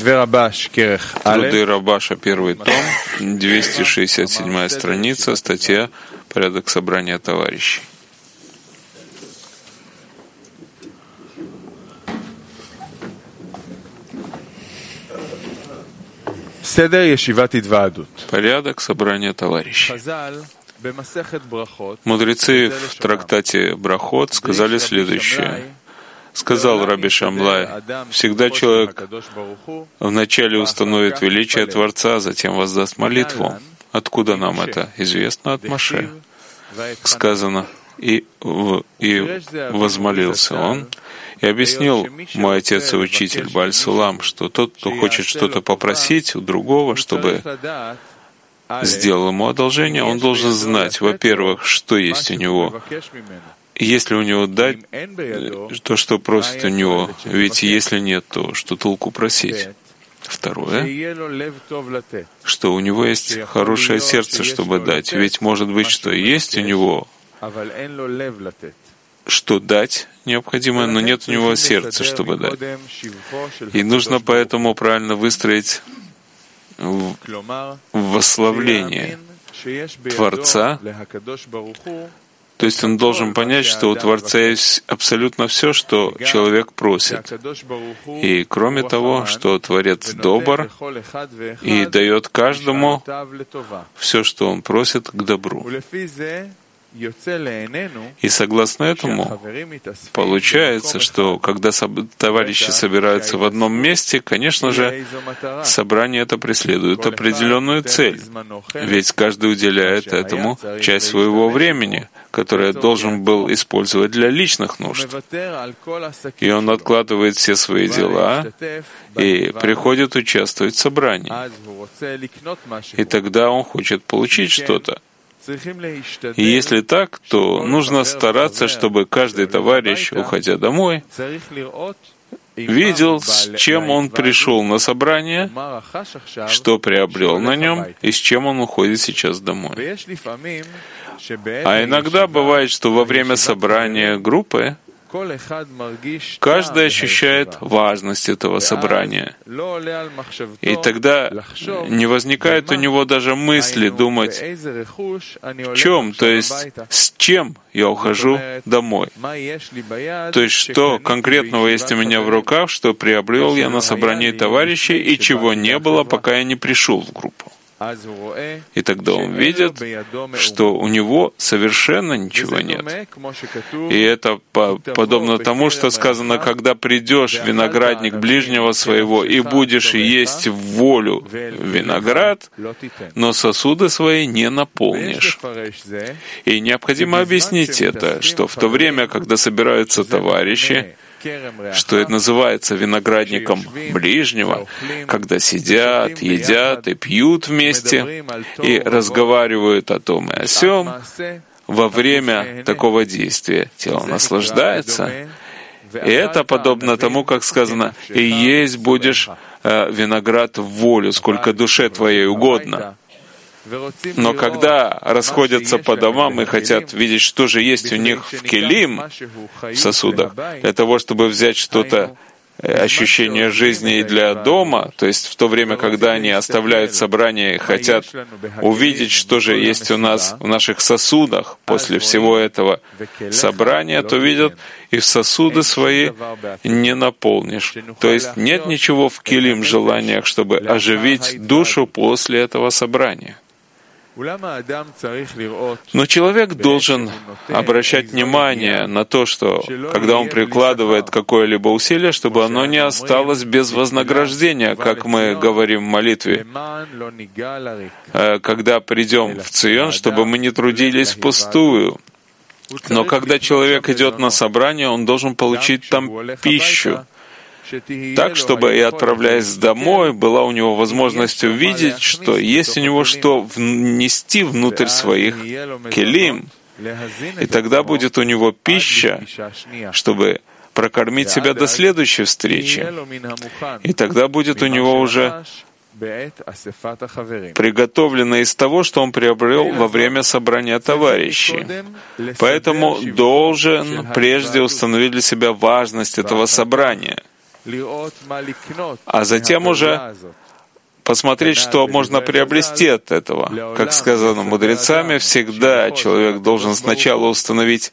Труды Рабаша, первый том, 267 страница, статья «Порядок собрания товарищей». Порядок собрания товарищей. Мудрецы в трактате Брахот сказали следующее. Сказал Раби Шамлай: всегда человек вначале установит величие Творца, затем воздаст молитву. Откуда нам это известно? От Моше. Сказано: и возмолился он, и объяснил мой отец и учитель Бааль Сулам, что тот, кто хочет что-то попросить у другого, чтобы сделал ему одолжение, он должен знать, во-первых, что есть у него. Если у него дать, то что просит у него, ведь если нет, то что толку просить? Второе, что у него есть хорошее сердце, чтобы дать, ведь может быть, что есть у него, что дать необходимо, но нет у него сердца, чтобы дать. И нужно поэтому правильно выстроить восславление Творца. То есть он должен понять, что у Творца есть абсолютно все, что человек просит. И кроме того, что Творец добр и дает каждому все, что он просит, к добру. И согласно этому, получается, что когда товарищи собираются в одном месте, конечно же, собрание это преследует определенную цель. Ведь каждый уделяет этому часть своего времени, которое должен был использовать для личных нужд. И он откладывает все свои дела и приходит участвовать в собрании. И тогда он хочет получить что-то. И если так, то нужно стараться, чтобы каждый товарищ, уходя домой, видел, с чем он пришел на собрание, что приобрел на нем и с чем он уходит сейчас домой. А иногда бывает, что во время собрания группы каждый ощущает важность этого собрания. И тогда не возникает у него даже мысли думать, в чем, то есть с чем я ухожу домой. То есть что конкретного есть у меня в руках, что приобрел я на собрании товарищей и чего не было, пока я не пришел в группу. И тогда он видит, что у него совершенно ничего нет. И это подобно тому, что сказано: когда придешь в виноградник ближнего своего и будешь есть в волю виноград, но сосуды свои не наполнишь. И необходимо объяснить это, что в то время, когда собираются товарищи, что это называется виноградником ближнего, когда сидят, едят и пьют вместе, и разговаривают о том и о сём, во время такого действия тело наслаждается. И это подобно тому, как сказано: «И есть будешь виноград в волю, сколько душе твоей угодно». Но когда расходятся по домам и хотят видеть, что же есть у них в келим, в сосудах, для того, чтобы взять что-то, ощущение жизни и для дома, то есть в то время, когда они оставляют собрание и хотят увидеть, что же есть у нас в наших сосудах после всего этого собрания, то видят, и в сосуды свои не наполнишь. То есть нет ничего в келим желаниях, чтобы оживить душу после этого собрания. Но человек должен обращать внимание на то, что когда он прикладывает какое-либо усилие, чтобы оно не осталось без вознаграждения, как мы говорим в молитве, когда придем в Цион, чтобы мы не трудились впустую. Но когда человек идет на собрание, он должен получить там пищу, так, чтобы, и отправляясь домой, была у него возможность увидеть, что есть у него что внести внутрь своих келим, и тогда будет у него пища, чтобы прокормить себя до следующей встречи, и тогда будет у него уже приготовлено из того, что он приобрел во время собрания товарищей. Поэтому должен прежде установить для себя важность этого собрания. а затем уже посмотреть, что можно приобрести от этого. Как сказано мудрецами, всегда человек должен сначала установить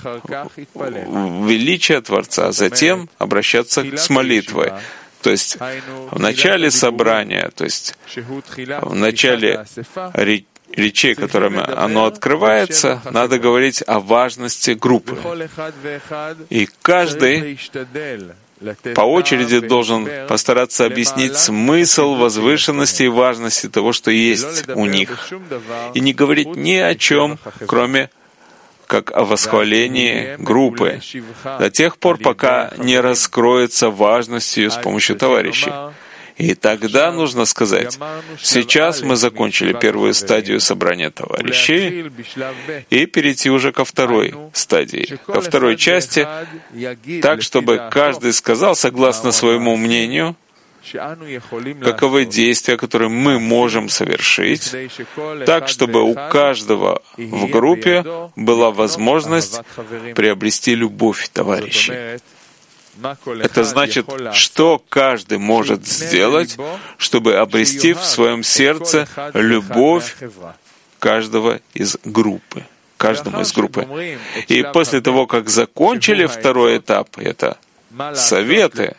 величие Творца, а затем обращаться с молитвой. То есть в начале собрания, то есть в начале речей, которыми оно открывается, надо говорить о важности группы. И каждый по очереди должен постараться объяснить смысл возвышенности и важности того, что есть у них, и не говорить ни о чем, кроме как о восхвалении группы, до тех пор, пока не раскроется важность ее с помощью товарищей. И тогда нужно сказать: сейчас мы закончили первую стадию собрания товарищей, и перейти уже ко второй стадии, ко второй части, так, чтобы каждый сказал, согласно своему мнению, каковы действия, которые мы можем совершить, так, чтобы у каждого в группе была возможность приобрести любовь товарищей. Это значит, что каждый может сделать, чтобы обрести в своем сердце любовь каждого из группы, каждому из группы. И после того, как закончили второй этап, это советы,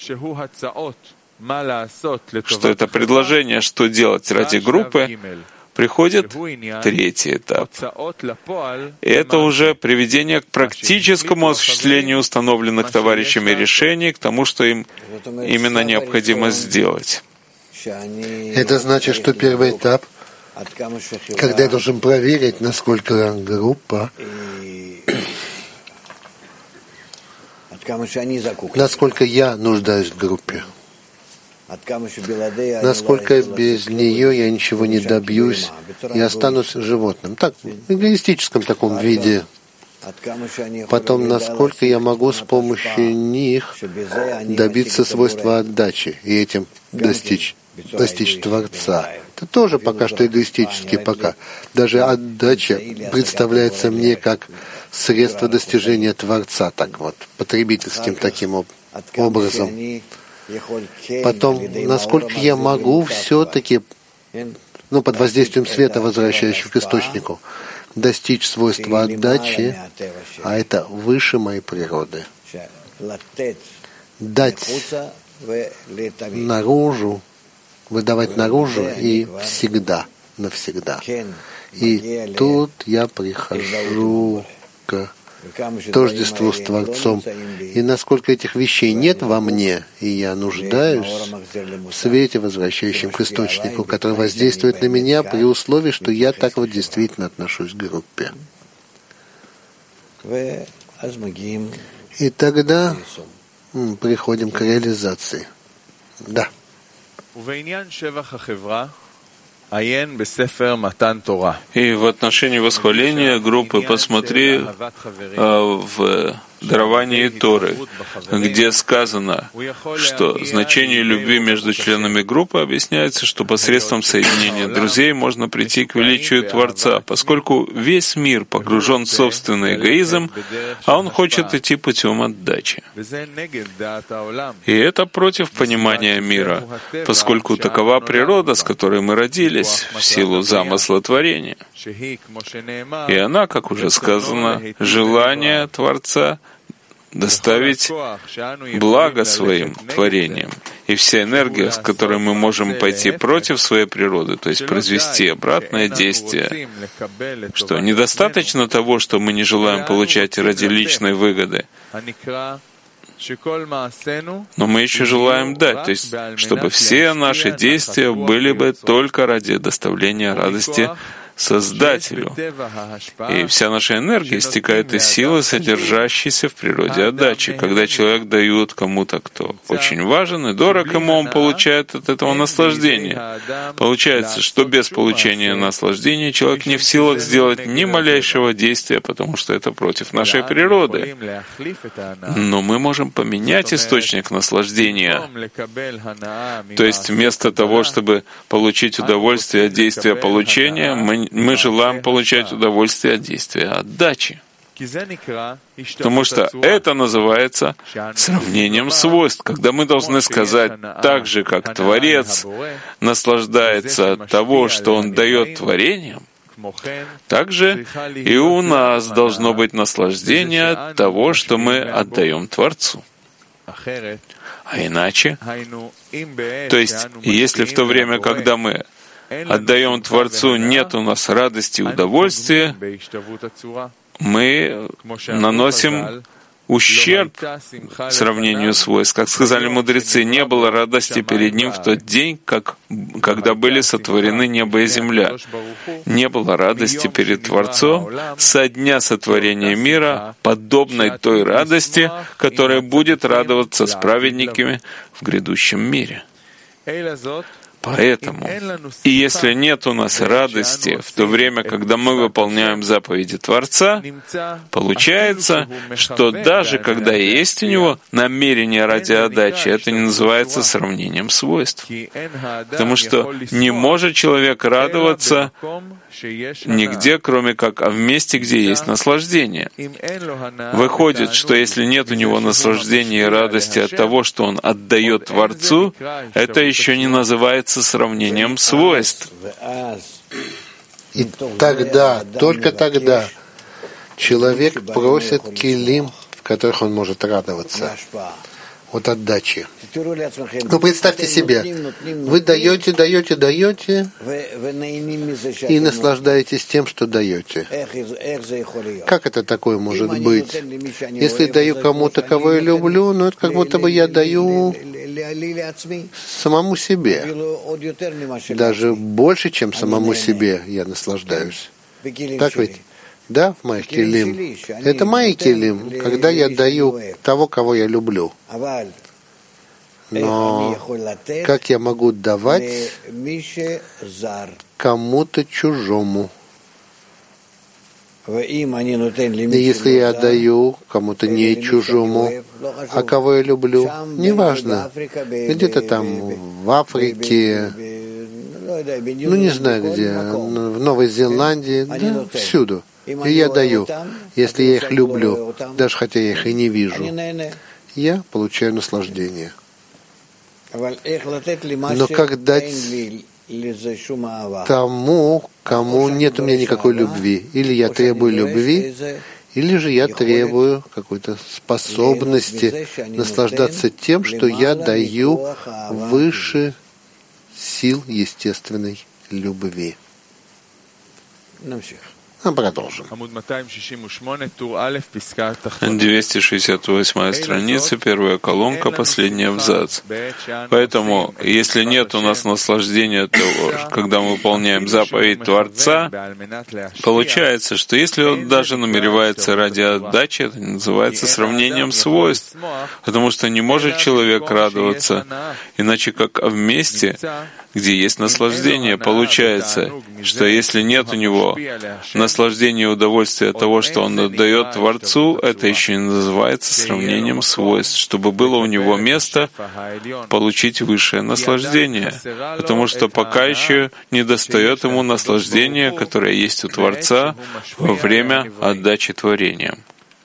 что это предложение, что делать ради группы, приходит третий этап. И это уже приведение к практическому осуществлению установленных товарищами решений, к тому, что им именно необходимо сделать. Это значит, что первый этап, когда я должен проверить, насколько группа, насколько я нуждаюсь в группе, насколько без нее я ничего не добьюсь и останусь животным. Так, в эгоистическом таком виде. Потом, насколько я могу с помощью них добиться свойства отдачи и этим достичь Творца. Это тоже пока что эгоистически пока. Даже отдача представляется мне как средство достижения Творца, так вот, потребительским таким образом. Потом, насколько я могу все-таки, под воздействием света, возвращающего к источнику, достичь свойства отдачи, а это выше моей природы. Дать наружу, выдавать наружу и всегда, навсегда. И тут я прихожу к тождеству с Творцом. И насколько этих вещей нет во мне, и я нуждаюсь в свете, возвращающем к источнику, который воздействует на меня при условии, что я так вот действительно отношусь к группе. И тогда приходим к реализации. Да. И в отношении восхваления группы посмотри в даровании Торы, где сказано, что значение любви между членами группы объясняется, что посредством соединения друзей можно прийти к величию Творца, поскольку весь мир погружен в собственный эгоизм, а он хочет идти путем отдачи. И это против понимания мира, поскольку такова природа, с которой мы родились, в силу замысла творения. И она, как уже сказано, желание Творца доставить благо своим творениям. И вся энергия, с которой мы можем пойти против своей природы, то есть произвести обратное действие, что недостаточно того, что мы не желаем получать ради личной выгоды, но мы еще желаем дать, то есть чтобы все наши действия были бы только ради доставления радости Создателю. И вся наша энергия истекает из силы, содержащейся в природе отдачи. Когда человек дает кому-то, кто очень важен и дорог ему, он получает от этого наслаждение. Получается, что без получения наслаждения человек не в силах сделать ни малейшего действия, потому что это против нашей природы. Но мы можем поменять источник наслаждения. То есть вместо того, чтобы получить удовольствие от действия получения, мы желаем получать удовольствие от действия отдачи. Потому что это называется сравнением свойств, когда мы должны сказать, так же, как Творец наслаждается от того, что Он дает творениям, также и у нас должно быть наслаждение от того, что мы отдаем Творцу. А иначе, то есть, если в то время, когда мы отдаем Творцу, нет у нас радости и удовольствия, мы наносим ущерб сравнению свойств. Как сказали мудрецы, не было радости перед Ним в тот день, когда были сотворены небо и земля. Не было радости перед Творцом со дня сотворения мира, подобной той радости, которая будет радоваться с праведниками в грядущем мире. Поэтому, и если нет у нас радости в то время, когда мы выполняем заповеди Творца, получается, что даже когда есть у него намерение ради отдачи, это не называется сравнением свойств. Потому что не может человек радоваться нигде, кроме как в месте, где есть наслаждение. Выходит, что если нет у него наслаждения и радости от того, что он отдает Творцу, это еще не называется сравнением свойств. И тогда, только тогда, человек просит килим, в которых он может радоваться от отдачи. Ну, представьте себе, вы даете и наслаждаетесь тем, что даете. Как это такое может быть? Если даю кому-то, кого я люблю, ну, это как будто бы я даю самому себе. Даже больше, чем самому себе я наслаждаюсь. Так ведь? Да, в моих килим. Это мои килим, когда я даю того, кого я люблю. Но как я могу давать кому-то чужому? И если я даю кому-то не чужому, а кого я люблю, неважно, где-то там в Африке, ну не знаю где, в Новой Зеландии, да, всюду. И я даю, если я их люблю, даже хотя я их и не вижу, я получаю наслаждение. Но как дать тому, кому нет у меня никакой любви? Или я требую любви, или же я требую какой-то способности наслаждаться тем, что я даю выше сил естественной любви. Продолжим. 268 страница, первая колонка, последний абзац. Поэтому, если нет у нас наслаждения того, когда мы выполняем заповедь Творца, получается, что если он даже намеревается ради отдачи, это называется сравнением свойств, потому что не может человек радоваться, иначе как в месте, где есть наслаждение. Получается, что если нет у него наслаждения и удовольствия от того, что он отдает Творцу, это еще не называется сравнением свойств, чтобы было у него место получить высшее наслаждение, потому что пока еще не достает ему наслаждения, которое есть у Творца во время отдачи творениям.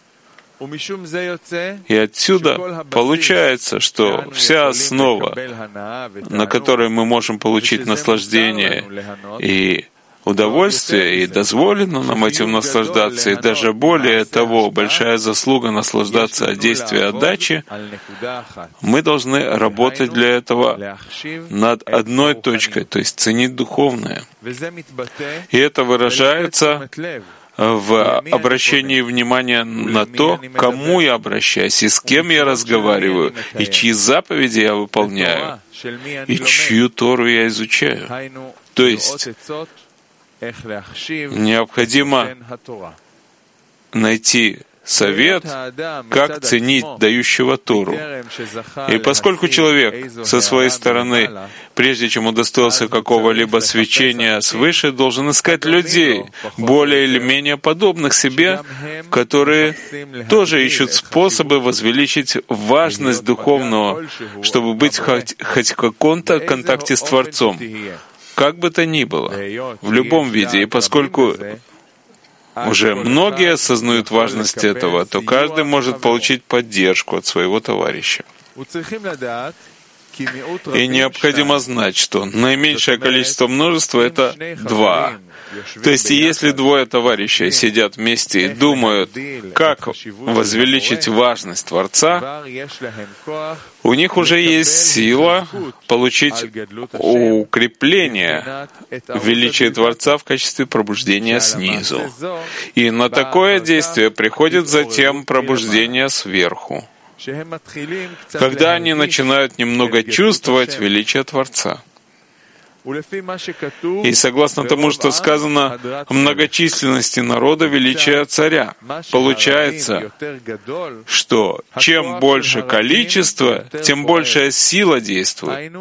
И отсюда получается, что вся основа, на которой мы можем получить наслаждение и удовольствие, и дозволено нам этим наслаждаться, и даже более того, большая заслуга наслаждаться от действия отдачи, мы должны работать для этого над одной точкой, то есть ценить духовное. И это выражается в обращении внимания на то, кому я обращаюсь, и с кем я разговариваю, и чьи заповеди я выполняю, и чью Тору я изучаю. То есть необходимо найти совет, как ценить дающего Тору. И поскольку человек со своей стороны, прежде чем удостоился какого-либо свечения свыше, должен искать людей, более или менее подобных себе, которые тоже ищут способы возвеличить важность духовного, чтобы быть хоть в каком-то контакте с Творцом, как бы то ни было, в любом виде. И поскольку уже многие осознают важность этого, то каждый может получить поддержку от своего товарища. И необходимо знать, что наименьшее количество множества — это 2. То есть, если двое товарищей сидят вместе и думают, как возвеличить важность Творца, у них уже есть сила получить укрепление величия Творца в качестве пробуждения снизу. И на такое действие приходит затем пробуждение сверху, когда они начинают немного чувствовать величие Творца. И согласно тому, что сказано о многочисленности народа, величия царя, получается, что чем больше количество, тем большая сила действует.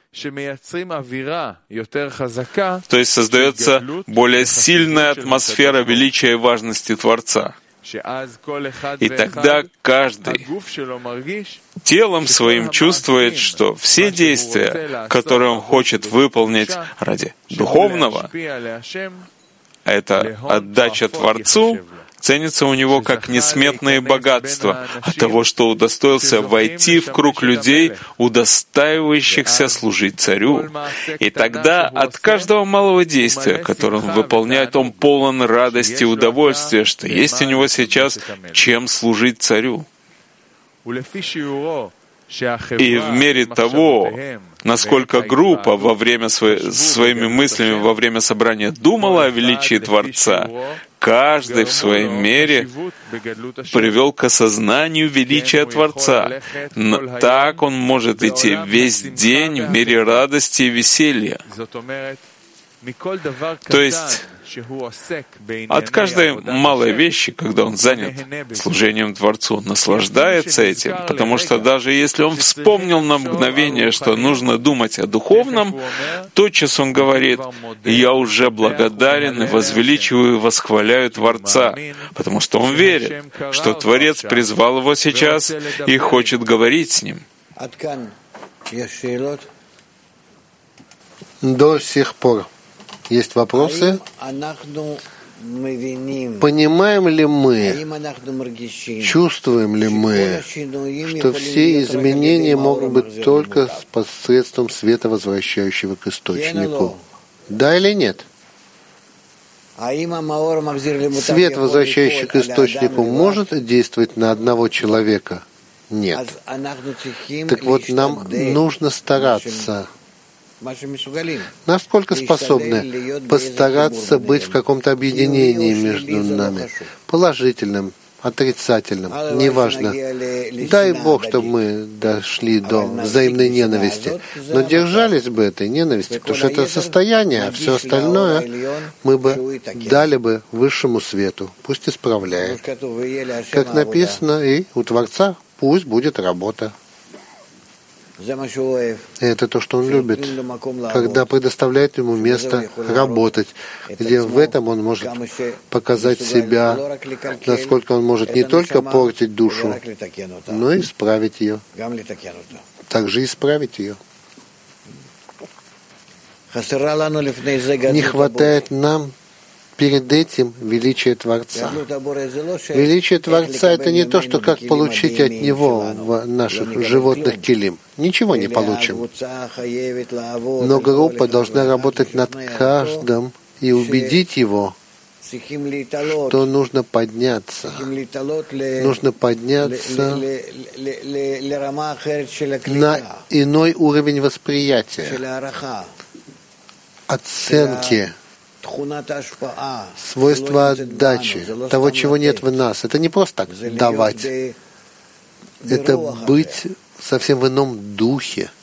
То есть создается более сильная атмосфера величия и важности Творца. И тогда каждый телом своим чувствует, что все действия, которые он хочет выполнить ради духовного, а это отдача Творцу, ценится у него как несметные богатства от того, что удостоился войти в круг людей, удостаивающихся служить царю. И тогда от каждого малого действия, которое он выполняет, он полон радости и удовольствия, что есть у него сейчас чем служить царю. И в мере того, насколько группа во время своими мыслями во время собрания думала о величии Творца, каждый в своей мере привел к осознанию величия Творца. Но так он может идти весь день в мире радости и веселья. То есть от каждой малой вещи, когда он занят служением Творцу, он наслаждается этим, потому что даже если он вспомнил на мгновение, что нужно думать о духовном, тотчас он говорит: «Я уже благодарен и возвеличиваю и восхваляю Творца», потому что он верит, что Творец призвал его сейчас и хочет говорить с ним. До сих пор есть вопросы? Понимаем ли мы, чувствуем ли мы, что все изменения могут быть только посредством света, возвращающего к источнику? Да или нет? Свет, возвращающий к источнику, может действовать на одного человека? Нет. Так вот, нам нужно стараться, насколько способны постараться быть в каком-то объединении между нами, положительным, отрицательным, неважно. Дай Бог, чтобы мы дошли до взаимной ненависти, но держались бы этой ненависти, потому что это состояние, а все остальное мы бы дали бы высшему свету, пусть исправляет. Как написано, и у Творца пусть будет работа. Это то, что он любит, когда предоставляет ему место работать, где в этом он может показать себя, насколько он может не только портить душу, но и исправить ее. Также исправить ее. Не хватает нам перед этим величие Творца. Величие Творца — это не то, что как получить от Него в наших животных килим. Ничего не получим. Но группа должна работать над каждым и убедить его, что нужно подняться. Нужно подняться на иной уровень восприятия, оценки, свойства отдачи, того, чего нет в нас. Это не просто так давать. Это быть совсем в ином духе.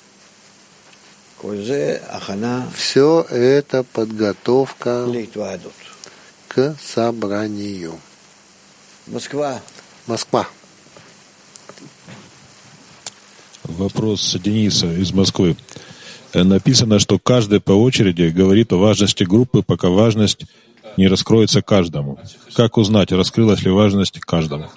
Все это подготовка к собранию. Москва. Вопрос Дениса из Москвы. Написано, что каждый по очереди говорит о важности группы, пока важность не раскроется каждому. Как узнать, раскрылась ли важность каждому?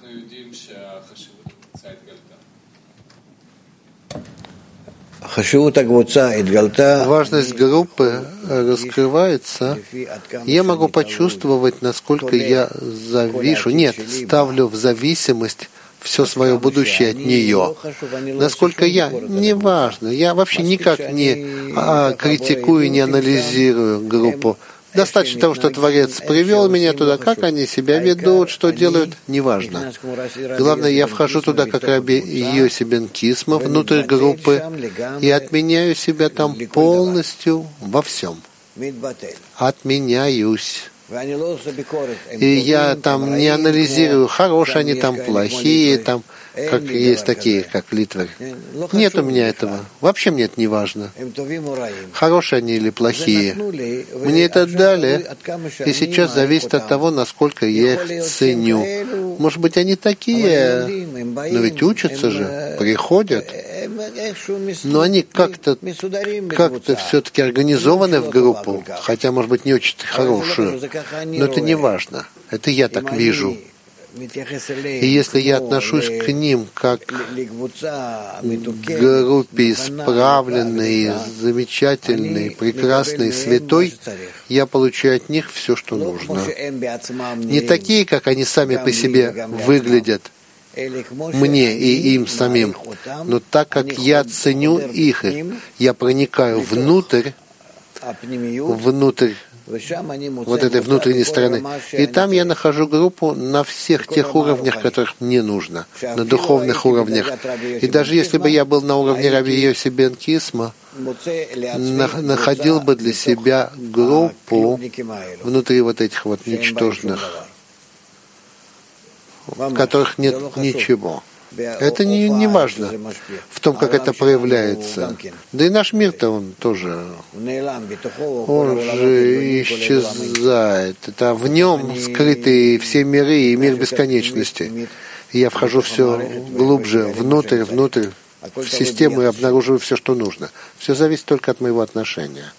важность группы раскрывается, я могу почувствовать, насколько я ставлю в зависимость все свое будущее от нее. Насколько неважно, я вообще никак не критикую, не анализирую группу. Достаточно того, что Творец привел меня туда, как они себя ведут, что делают, неважно. Главное, я вхожу туда, как Раби Йоси бен Кисма, внутрь группы, и отменяю себя там полностью во всем. Отменяюсь. И я там не анализирую, хорошие они там, плохие там, как есть такие, как Литвы. Нет у меня этого. Вообще мне это не важно. Хорошие они или плохие. Мне это дали, и сейчас зависит от того, насколько я их ценю. Может быть, они такие, но ведь учатся же, приходят. Но они как-то все-таки организованы в группу, хотя, может быть, не очень хорошую. Но это не важно. Это я так вижу. И если я отношусь к ним как к группе исправленной, замечательной, прекрасной, святой, я получаю от них все, что нужно. Не такие, как они сами по себе выглядят, мне и им самим, но так как я ценю их, я проникаю внутрь вот этой внутренней стороны. И там я нахожу группу на всех тех уровнях, которых мне нужно, на духовных уровнях. И даже если бы я был на уровне Раби Йоси бен Кисма, находил бы для себя группу внутри вот этих вот ничтожных, в которых нет ничего. Это не важно в том, как это проявляется. Да и наш мир-то, он же исчезает. Это в нем скрыты все миры и мир бесконечности. И я вхожу все глубже, внутрь, в систему и обнаруживаю все, что нужно. Все зависит только от моего отношения.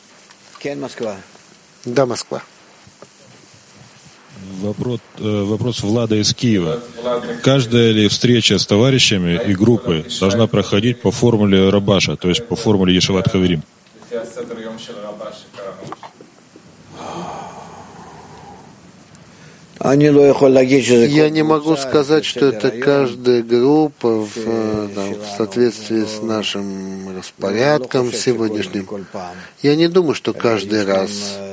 Да, Москва. Вопрос Влада из Киева. Каждая ли встреча с товарищами и группой должна проходить по формуле Рабаша, то есть по формуле Ешиват Хаверим? Я не могу сказать, что это каждая группа в соответствии с нашим распорядком сегодняшним. Я не думаю, что каждый раз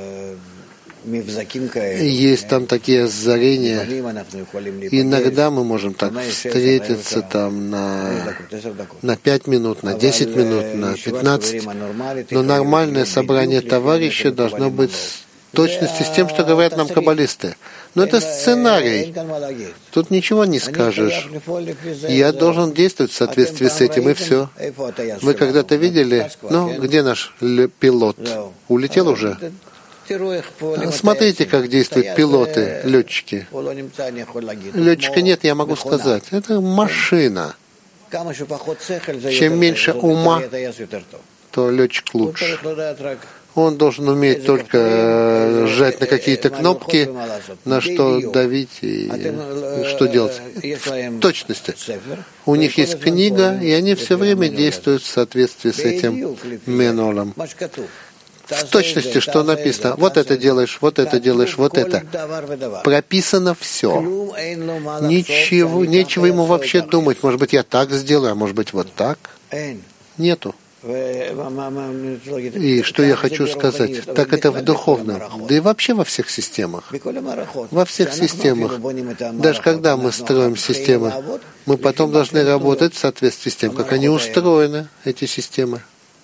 есть там такие озарения. Иногда мы можем так встретиться там на 5 минут, на 10 минут, на 15. Но нормальное собрание товарищей должно быть в точности с тем, что говорят нам каббалисты. Но это сценарий. Тут ничего не скажешь. Я должен действовать в соответствии с этим, и все. Вы когда-то видели, где наш пилот? Улетел уже? Смотрите, как действуют пилоты, летчики. Летчика нет, я могу сказать. Это машина. Чем меньше ума, то летчик лучше. Он должен уметь только сжать на какие-то кнопки, на что давить и что делать. В точности. У них есть книга, и они все время действуют в соответствии с этим менолом. В точности, что написано. Вот это делаешь, вот это делаешь, вот это. Прописано все. Нечего ему вообще думать. Может быть, я так сделаю, а может быть, вот так. Нету. И что я хочу сказать? Так это в духовном, да и вообще во всех системах. Во всех системах. Даже когда мы строим системы, мы потом должны работать в соответствии с тем, как они устроены, эти системы.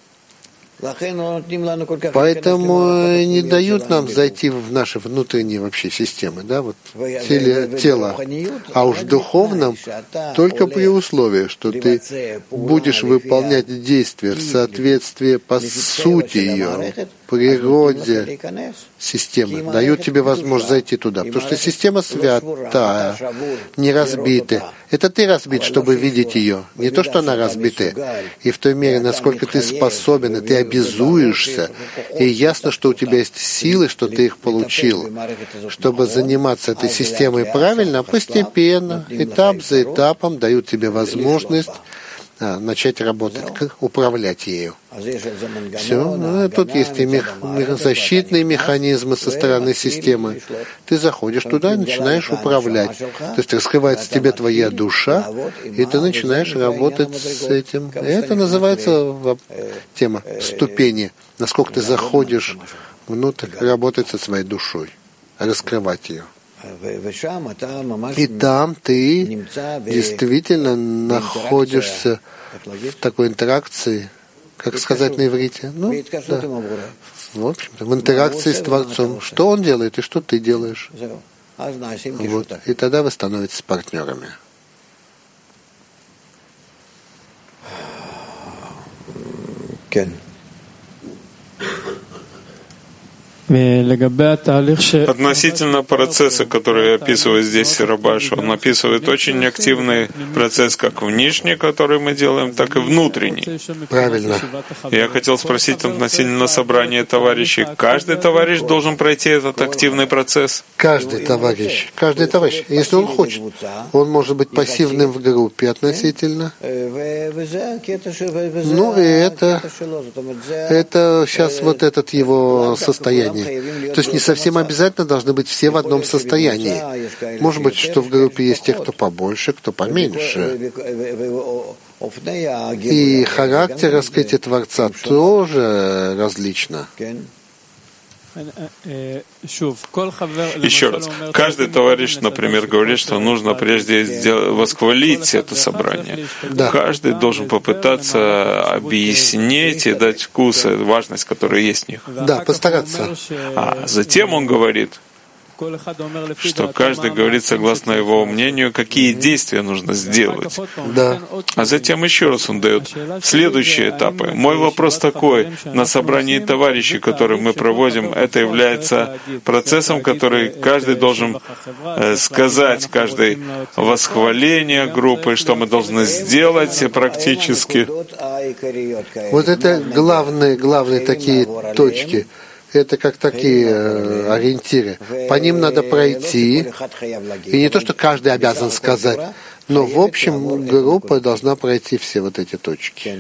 Поэтому не дают нам зайти в наши внутренние вообще системы, тело. А уж в духовном только при условии, что ты будешь выполнять действия в соответствии по сути ее, природе системы, дают тебе возможность зайти туда. Потому что система святая, не разбитая. Это ты разбит, чтобы видеть ее. Не то, что она разбита. И в той мере, насколько ты способен, и ты обязуешься, и ясно, что у тебя есть силы, что ты их получил, чтобы заниматься этой системой правильно, постепенно, этап за этапом дают тебе возможность начать работать, управлять ею. Все. Тут есть и защитные механизмы со стороны системы. Ты заходишь туда и начинаешь управлять. То есть раскрывается тебе твоя душа, и ты начинаешь работать с этим. И это называется тема ступени. Насколько ты заходишь внутрь, работать со своей душой, раскрывать ее. И там ты действительно находишься в такой интеракции, как сказать на иврите, да. В общем-то, в интеракции с Творцом. Что Он делает и что ты делаешь. Вот. И тогда вы становитесь партнерами. Относительно процесса, который описывает здесь Сирабаш, он описывает очень активный процесс, как внешний, который мы делаем, так и внутренний. Правильно. Я хотел спросить относительно собрания товарищей. Каждый товарищ должен пройти этот активный процесс? Каждый товарищ, если он хочет. Он может быть пассивным в группе относительно. Ну и это сейчас вот этот его состояние. То есть не совсем обязательно должны быть все в одном состоянии. Может быть, что в группе есть те, кто побольше, кто поменьше. И характер раскрытия Творца тоже различно. Еще раз, каждый товарищ, например, говорит, что нужно прежде восхвалить это собрание. Да. Каждый должен попытаться объяснить и дать вкус и важность, которая есть в них. Да, постараться. А затем он говорит, что каждый говорит согласно его мнению, какие действия нужно сделать. Да. А затем еще раз он дает следующие этапы. Мой вопрос такой: на собрании товарищей, которые мы проводим, это является процессом, который каждый должен сказать, каждый восхваление группы, что мы должны сделать практически. Вот это главные такие точки. Это как такие ориентиры. По ним надо пройти. И не то, что каждый обязан сказать, но в общем группа должна пройти все вот эти точки.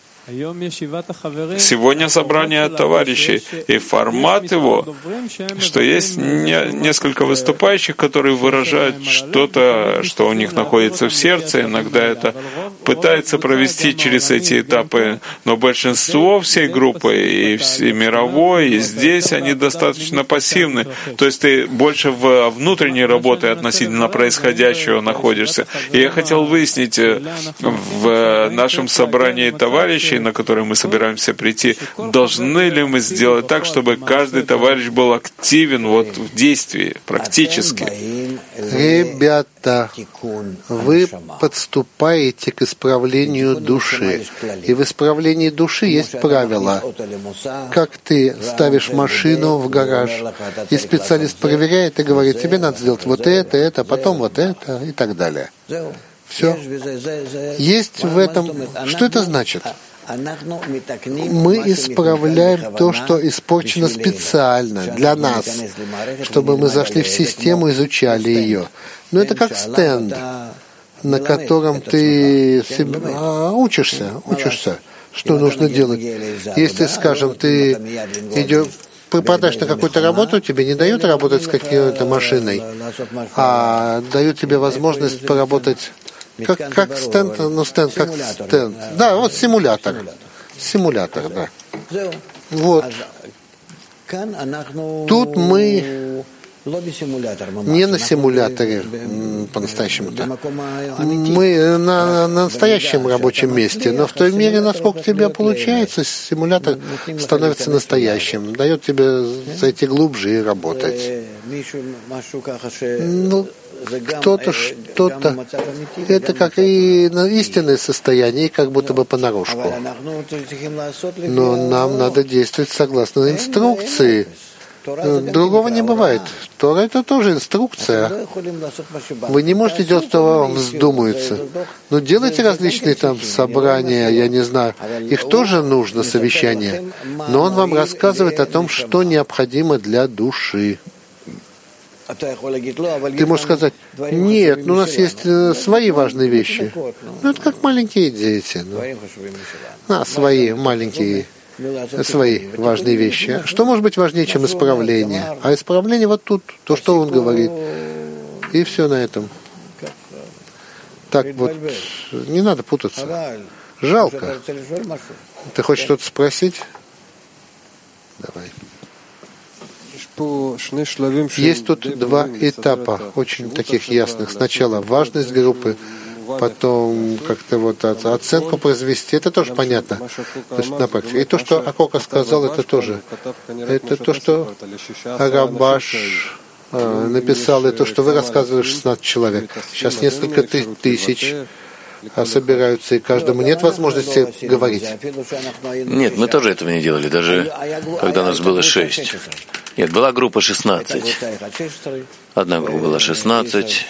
Сегодня собрание товарищей, и формат его, что есть несколько выступающих, которые выражают что-то, что у них находится в сердце, иногда это пытается провести через эти этапы, но большинство всей группы, и всей мировой, и здесь они достаточно пассивны, то есть ты больше в внутренней работе относительно происходящего находишься. И я хотел выяснить в нашем собрании товарищей, на которые мы собираемся прийти, должны ли мы сделать так, чтобы каждый товарищ был активен вот в действии, практически? Ребята, вы подступаете к исправлению души. И в исправлении души есть правила. Как ты ставишь машину в гараж, и специалист проверяет и говорит, тебе надо сделать вот это, потом вот это и так далее. Все. Есть в этом... Что это значит? Мы исправляем то, что испорчено специально для нас, чтобы мы зашли в систему, изучали ее. Но это как стенд, на котором ты учишься, что нужно делать. Если, скажем, ты попадаешь на какую-то работу, тебе не дают работать с какой-то машиной, а дают тебе возможность поработать как стенд, как стенд. Да, вот симулятор. Симулятор, да. Вот. Тут мы не на симуляторе по-настоящему-то. Мы на настоящем рабочем месте, но в той мере, насколько у тебя получается, симулятор становится настоящим, дает тебе зайти глубже и работать. Кто-то что-то. Это как и истинное состояние, и как будто бы понарошку. Но нам надо действовать согласно инструкции. Другого не бывает. Тора — это тоже инструкция. Вы не можете делать, что вам вздумается. Но делайте различные там собрания, я не знаю. Их тоже нужно, совещание. Но он вам рассказывает о том, что необходимо для души. Ты можешь сказать, нет, у нас есть свои важные вещи. Ну, это как маленькие дети. Свои маленькие, свои важные вещи. Что может быть важнее, чем исправление? А исправление вот тут, то, что он говорит. И все на этом. Так вот, не надо путаться. Жалко. Ты хочешь что-то спросить? Давай. Есть тут два этапа, очень таких ясных. Сначала важность группы, потом как-то вот оценку произвести. Это тоже понятно. То есть на практике. И то, что Акока сказал, это тоже. Это то, что Рабаш написал, и то, что вы рассказывали, 16 человек. Сейчас несколько тысяч собираются, и каждому нет возможности говорить. Нет, мы тоже этого не делали, даже когда нас было 6. Нет, была группа 16. Одна группа была 16.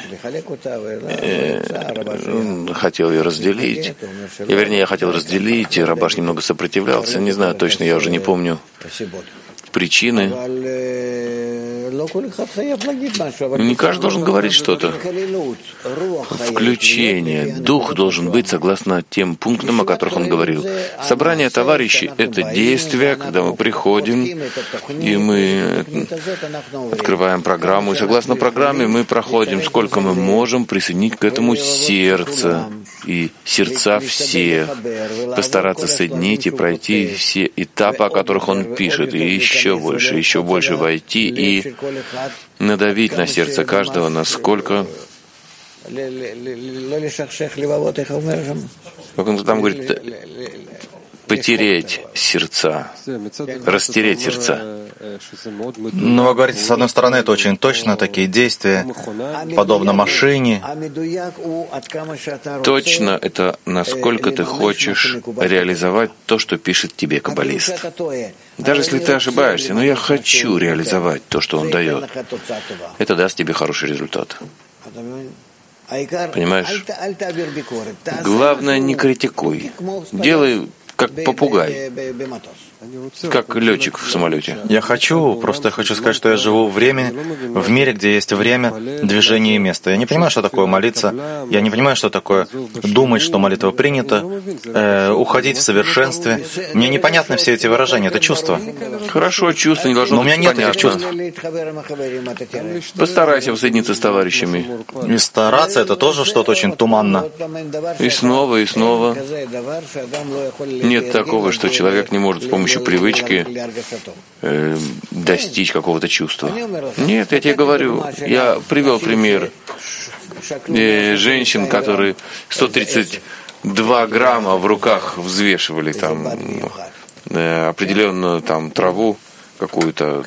Хотел ее разделить. Я хотел разделить, и Рабаш немного сопротивлялся. Не знаю точно, я уже не помню причины. Не каждый должен говорить что-то. Включение. Дух должен быть согласно тем пунктам, о которых он говорил. Собрание товарищей — это действие, когда мы приходим, и мы открываем программу, и согласно программе мы проходим, сколько мы можем присоединить к этому сердце и сердца всех, постараться соединить и пройти все этапы, о которых он пишет, и еще больше войти и надавить на сердце каждого, насколько, как он там говорит, потереть сердца, растереть сердца. Но вы говорите, с одной стороны, это очень точно, такие действия, подобно машине. Точно — это насколько ты хочешь реализовать то, что пишет тебе каббалист. Даже если ты ошибаешься, но я хочу реализовать то, что он дает. Это даст тебе хороший результат. Понимаешь? Главное, не критикуй. Делай как попугай, как летчик в самолете. Я хочу сказать, что я живу в мире, где есть время, движение и место. Я не понимаю, что такое молиться, я не понимаю, что такое думать, что молитва принята, уходить в совершенстве. Мне непонятны все эти выражения, это чувства. Хорошо, чувства не должно быть. Но у меня нет этих чувств. Постарайся соединиться с товарищами. И стараться — это тоже что-то очень туманно. И снова, и снова. Нет такого, что человек не может с помощью привычки достичь какого-то чувства. Нет, я тебе говорю, я привел пример женщин, которые 132 грамма в руках взвешивали там определенную там траву какую-то,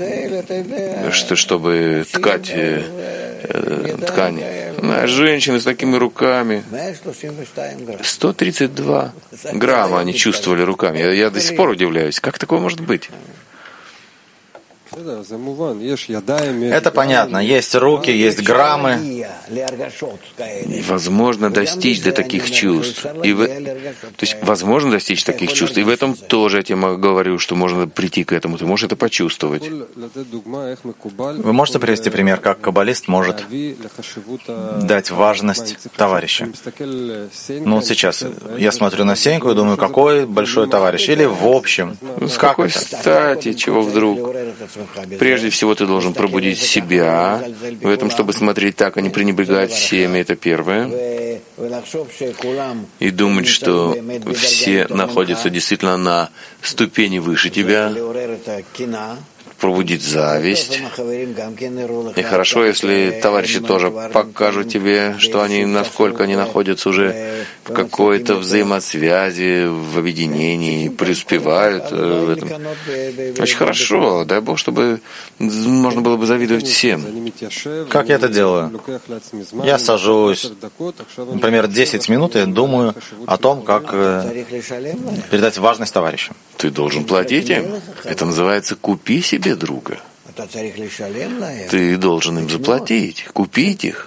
чтобы ткать ткань. Женщины с такими руками. 132 грамма они чувствовали руками. Я до сих пор удивляюсь, как такое может быть? Это понятно. Есть руки, есть граммы. Возможно достичь до таких чувств. То есть возможно достичь таких чувств. И в этом тоже я тебе говорю, что можно прийти к этому. Ты можешь это почувствовать. Вы можете привести пример, как каббалист может дать важность товарищу? Ну вот сейчас я смотрю на Сеньку и думаю, какой большой товарищ. Или в общем. С какой стати, чего вдруг? Прежде всего ты должен пробудить себя в этом, чтобы смотреть так, а не пренебрегать всеми, это первое. И думать, что все находятся действительно на ступени выше тебя, пробудить зависть. И хорошо, если товарищи тоже покажут тебе, что они, насколько они находятся уже в какой-то взаимосвязи, в объединении, преуспевают в этом. Очень хорошо. Дай Бог, чтобы можно было бы завидовать всем. Как я это делаю? Я сажусь, например, 10 минут и думаю о том, как передать важность товарищам. Ты должен платить им. Это называется «купи себе друга». Ты должен им заплатить, купить их,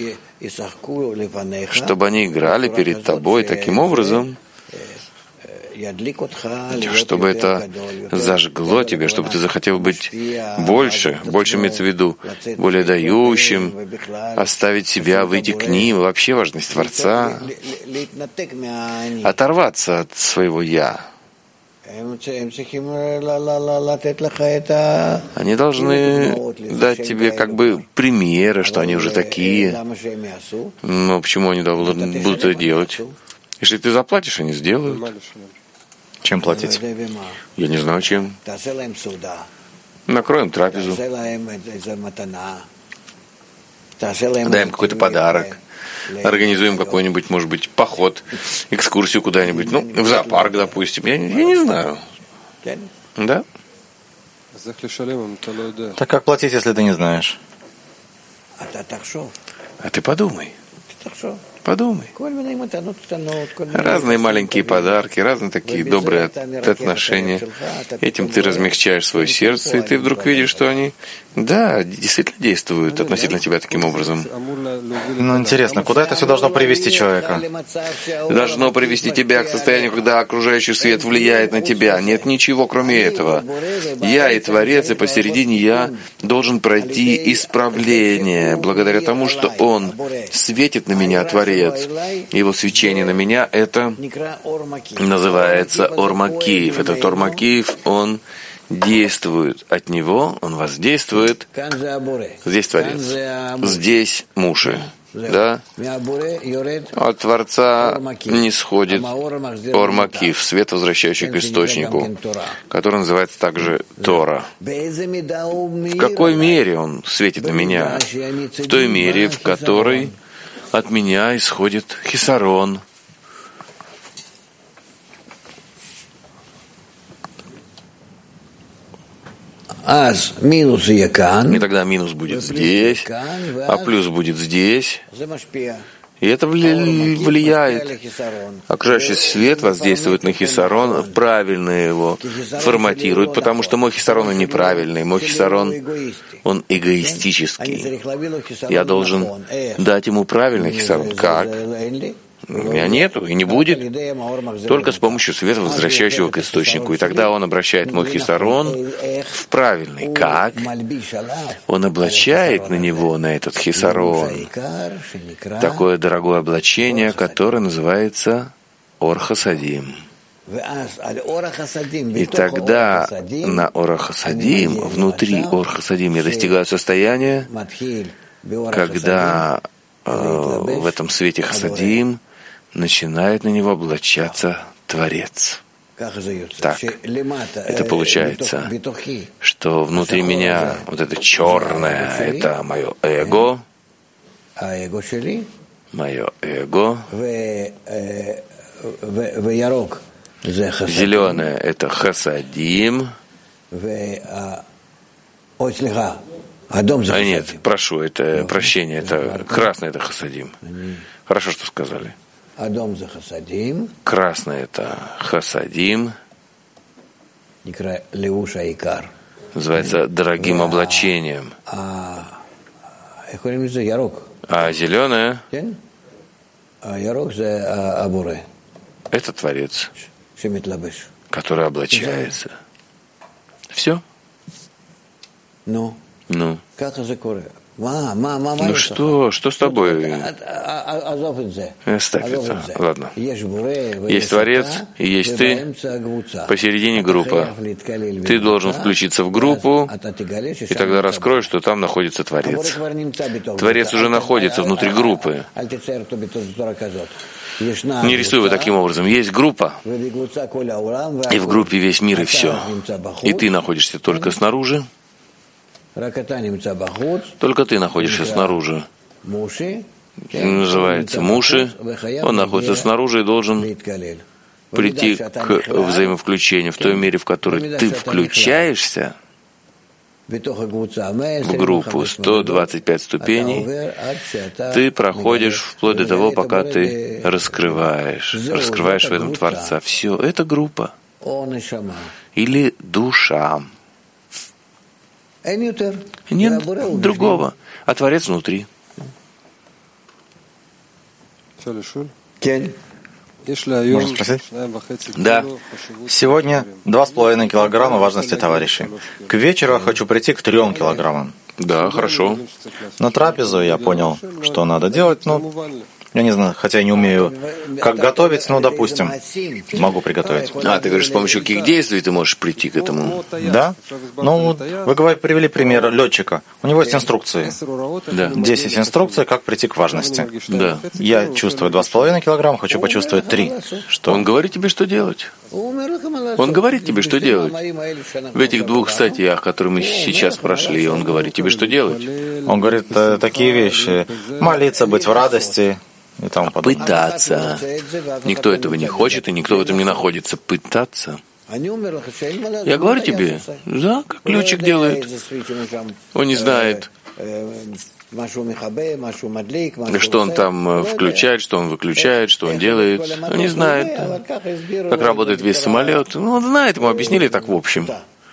чтобы они играли перед тобой таким образом, чтобы это зажгло тебя, чтобы ты захотел быть больше имеется в виду, более дающим, оставить себя, выйти к ним, вообще важность Творца, оторваться от своего «я». Они должны дать тебе как бы примеры, что они уже такие. Но почему они будут это делать? Если ты заплатишь, они сделают. Чем платить? Я не знаю, чем. Накроем трапезу. Даем какой-то подарок. Организуем какой-нибудь, может быть, поход, экскурсию куда-нибудь, в зоопарк, допустим. Я не знаю. Да? Так как платить, если ты не знаешь? А ты подумай. Подумай. Разные маленькие подарки, разные такие добрые отношения. Этим ты размягчаешь свое сердце, и ты вдруг видишь, что они, да, действительно действуют относительно тебя таким образом. Ну, интересно, куда это все должно привести человека? Должно привести тебя к состоянию, когда окружающий свет влияет на тебя. Нет ничего, кроме этого. Я и Творец, и посередине я должен пройти исправление, благодаря тому, что Он светит на меня, Творец. Его свечение на меня — это называется Ор Макиев. Этот Ор Макиев, он действует от него, он воздействует. Здесь Творец, здесь Муши. Да? От Творца не сходит Ор Макиев, свет, возвращающий к источнику, который называется также Тора. В какой мере он светит на меня? В той мере, в которой от меня исходит хисарон. И тогда минус будет здесь, а плюс будет здесь. И это влияет. Окружающий свет воздействует на хисарон, правильно его форматирует, потому что мой хисарон он неправильный, мой хисарон он эгоистический. Я должен дать ему правильный хисарон. Как? У меня нету и не будет. Только с помощью света, возвращающего к источнику. И тогда он обращает мой хисарон в правильный. Как? Он облачает на него, на этот хисарон, такое дорогое облачение, которое называется Ор Хасадим. И тогда на Ор Хасадим, внутри Ор Хасадим, я достигаю состояния, когда в этом свете Хасадим начинает на него облачаться Творец. Так, это получается, что внутри меня вот это черное, это мое эго, зеленое — это хасадим, нет, прошу, это прощение, это красное — это хасадим. Хорошо, что сказали. Красное — это хасадим, называется дорогим облачением. А зеленое — это Творец, который облачается. Все? Ну что с тобой? Оставь это. Ладно. Есть Творец и есть ты. Посередине группа. Ты должен включиться в группу, и тогда раскроешь, что там находится Творец. Творец уже находится внутри группы. Не рисуй его таким образом. Есть группа, и в группе весь мир и все. И ты находишься только снаружи. Только ты находишься снаружи. Называется Муши. Он находится снаружи и должен прийти к взаимовключению в той мере, в которой ты включаешься в группу 125 ступеней, ты проходишь вплоть до того, пока ты раскрываешь в этом Творца. Все, это группа. Или душа. Нет другого. А Творец внутри. Можно спросить? Да. Сегодня 2,5 килограмма важности товарищей. К вечеру я хочу прийти к 3 килограммам. Да, хорошо. На трапезу я понял, что надо делать, но я не знаю, хотя я не умею как готовить, но, допустим, могу приготовить. Ты говоришь, с помощью каких действий ты можешь прийти к этому? Да? Ну, вы привели пример летчика. У него есть инструкции. Да. 10 инструкций, как прийти к важности. Да. Я чувствую 2,5 килограмма, хочу почувствовать 3. Что? Он говорит тебе, что делать. Он говорит тебе, что делать. В этих 2 статьях, которые мы сейчас прошли, он говорит тебе, что делать. Он говорит такие вещи. Молиться, быть в радости. И тому подобное. Пытаться. Никто этого не хочет, и никто в этом не находится. Пытаться. Я говорю тебе, да, как летчик делает. Он не знает, что он там включает, что он выключает, что он делает. Он не знает, как работает весь самолет. Ну, он знает, ему объяснили так в общем.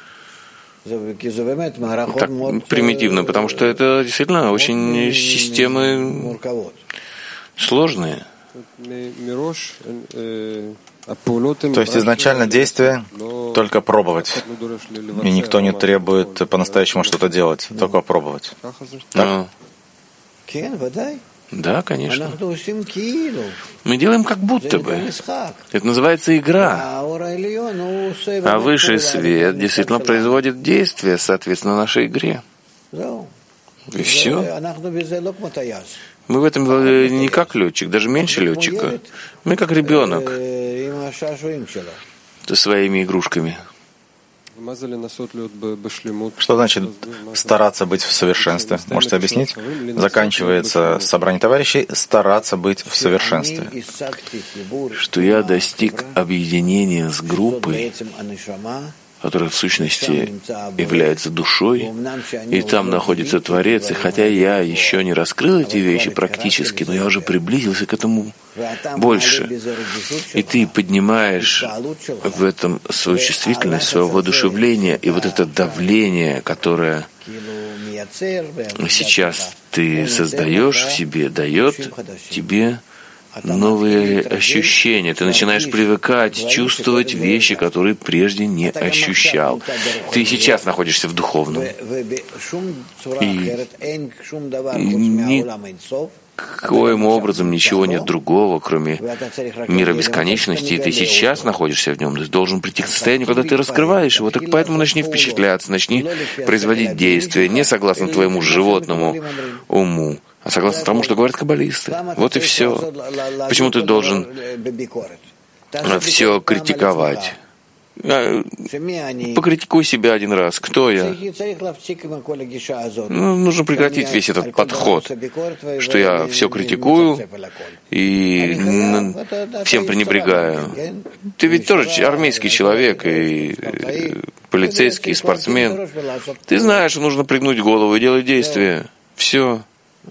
Так примитивно, потому что это действительно очень системы сложные. То есть изначально действие только пробовать. И никто не требует по-настоящему что-то делать, только пробовать. Да, конечно. Мы делаем как будто бы. Это называется игра. А высший свет действительно производит действия, соответственно, нашей игре. И все. Мы в этом не как летчик, даже меньше летчика. Мы как ребенок со своими игрушками. Что значит стараться быть в совершенстве? Можете объяснить? Заканчивается собрание товарищей «стараться быть в совершенстве». Что я достиг объединения с группой, которая в сущности является душой, и там находится Творец, и хотя я еще не раскрыл эти вещи практически, но я уже приблизился к этому больше. И ты поднимаешь в этом свою чувствительность, свое воодушевление, и вот это давление, которое сейчас ты создаешь в себе, дает тебе новые ощущения. Ты начинаешь привыкать, чувствовать вещи, которые прежде не ощущал. Ты сейчас находишься в духовном. И никоим образом ничего нет другого, кроме мира бесконечности, и ты сейчас находишься в нем. Ты должен прийти к состоянию, когда ты раскрываешь его. Так поэтому начни впечатляться, начни производить действия не согласно твоему животному уму, а согласно тому, что говорят каббалисты. Вот и все. Почему ты должен все критиковать? Покритикуй себя один раз. Кто я? Нужно прекратить весь этот подход, что я все критикую и всем пренебрегаю. Ты ведь тоже армейский человек, и полицейский, и спортсмен. Ты знаешь, что нужно пригнуть голову и делать действия. Все.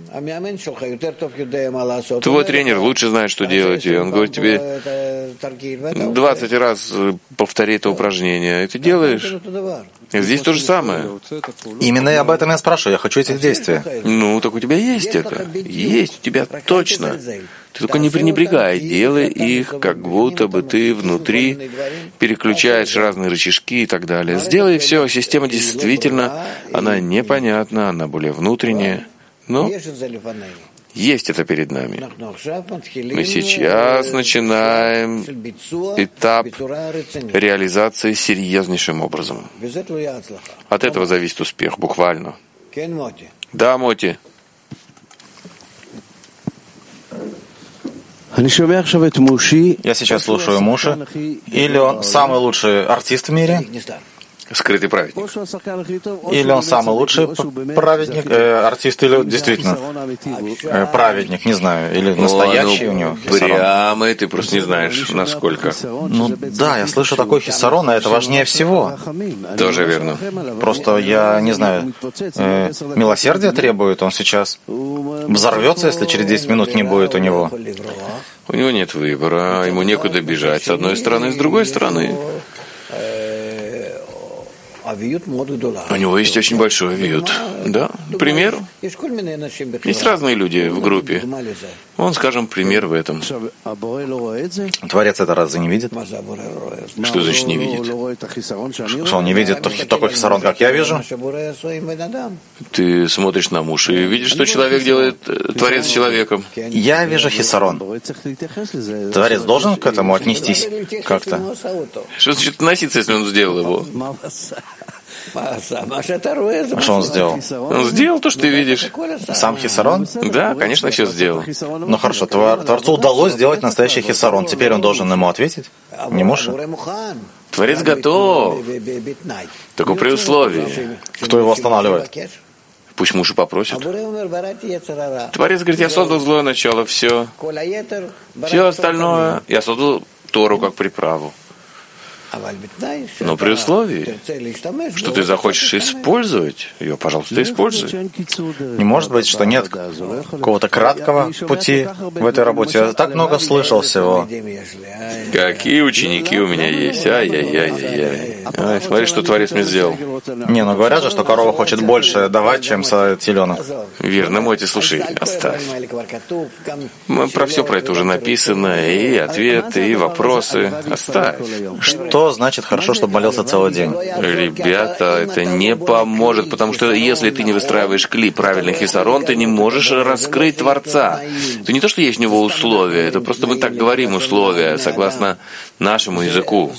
Твой тренер лучше знает, что делать, и он говорит тебе 20 раз повтори это упражнение, и ты делаешь. И здесь то же самое. Именно и об этом я спрашиваю, я хочу этих действий. Ну, так у тебя есть это. Есть у тебя точно. Ты только не пренебрегай, делай их, как будто бы ты внутри переключаешь разные рычажки и так далее. Сделай все, система действительно, она непонятна, она более внутренняя. Но есть это перед нами. Мы сейчас начинаем этап реализации серьезнейшим образом. От этого зависит успех, буквально. Да, Моти. Я сейчас слушаю Муши. Или он самый лучший артист в мире? Скрытый праведник. Или он самый лучший праведник, артист, или действительно праведник, не знаю, или настоящий у него хисарон. Прямо, и ты просто не знаешь, насколько. Ну да, я слышу такой хисарон, а это важнее всего. Тоже верно. Просто я не знаю, милосердие требует, он сейчас взорвется, если через 10 минут не будет у него. У него нет выбора, ему некуда бежать с одной стороны, с другой стороны. У него есть очень большой авиют. Да, К примеру, есть разные люди в группе. Он, скажем, пример в этом. Творец это разве не видит? Что значит не видит? Что он не видит такой хисарон, как я вижу? Ты смотришь на муж и видишь, что человек делает, Творец с человеком. Я вижу хисарон. Творец должен к этому отнестись как-то. Что значит относиться, если он сделал его? А что он сделал? Он сделал то, что ты видишь. Сам хисарон? Да, конечно, все сделал. Ну хорошо, Творцу удалось сделать настоящий хисарон. Теперь он должен ему ответить? Не может? Творец готов. Только при условии. Кто его останавливает? Пусть муж и попросит. Творец говорит, я создал злое начало, все. Все остальное, я создал Тору как приправу. Но при условии, что ты захочешь использовать ее, пожалуйста, используй. Не может быть, что нет какого-то краткого пути в этой работе. Я так много слышал всего. Какие ученики у меня есть. Ай-яй-яй-яй-яй. Ай, смотри, что Творец мне сделал. Не, ну говорят же, что корова хочет больше давать, чем теленок. Верно, Мотя, слушай, оставь. Про все про это уже написано, и ответы, и вопросы. Оставь. Что значит хорошо, чтобы молился целый день? Ребята, это не поможет, потому что если ты не выстраиваешь кли правильный хисарон, ты не можешь раскрыть Творца. Это не то, что есть у него условия, это просто мы так говорим условия, согласно нашему языку.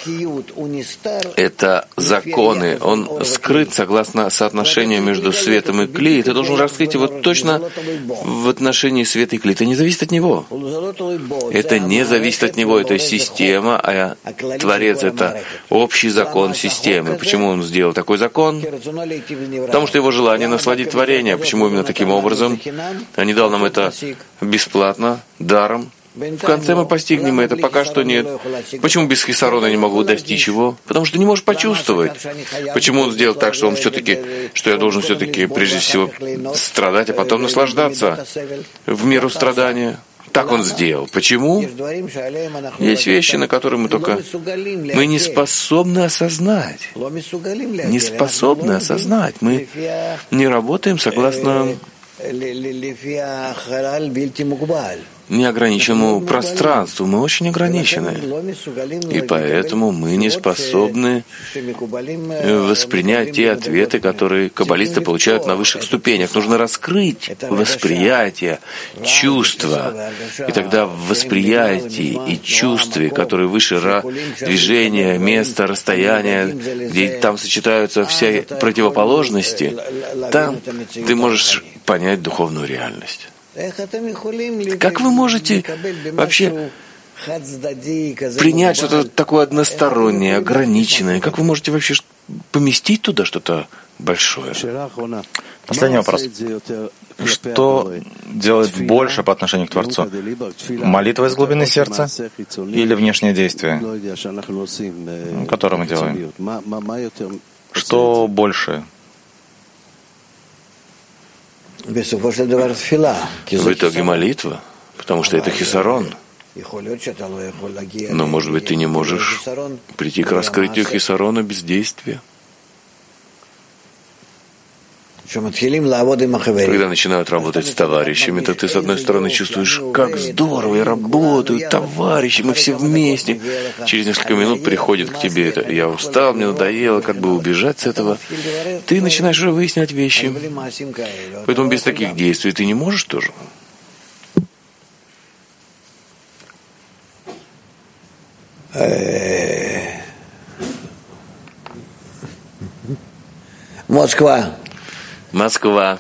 Это законы, он скрыт согласно соотношению между светом и кли, и ты должен раскрыть его точно в отношении света и кли. Это не зависит от него. Это не зависит от него, это система, а Творец — это общий закон системы. Почему он сделал такой закон? Потому что его желание насладить творение. Почему именно таким образом? Он не дал нам это бесплатно, даром. В конце мы постигнем это, пока что нет. Почему без хисарона я не могу достичь его? Потому что не можешь почувствовать. Почему он сделал так, что я должен все-таки прежде всего страдать, а потом наслаждаться в меру страдания? Так он сделал. Почему? Есть вещи, на которые мы не способны осознать. Не способны осознать. Мы не работаем согласно неограниченному пространству. Мы очень ограничены. И поэтому мы не способны воспринять те ответы, которые каббалисты получают на высших ступенях. Нужно раскрыть восприятие, чувства. И тогда в восприятии и чувстве, которые выше движения, места, расстояния, где там сочетаются все противоположности, там ты можешь понять духовную реальность. Как вы можете вообще принять что-то такое одностороннее, ограниченное? Как вы можете вообще поместить туда что-то большое? Последний вопрос. Что делает больше по отношению к Творцу? Молитва из глубины сердца или внешнее действие, которое мы делаем? Что больше? В итоге молитва, потому что это хисарон. Но, может быть, ты не можешь прийти к раскрытию хисарона без действия. Когда начинают работать с товарищами, то ты, с одной стороны, чувствуешь, как здорово, я работаю, товарищи, мы все вместе. Через несколько минут приходит к тебе это. Я устал, мне надоело, как бы убежать с этого. Ты начинаешь уже выяснять вещи. Поэтому без таких действий ты не можешь тоже. Москва.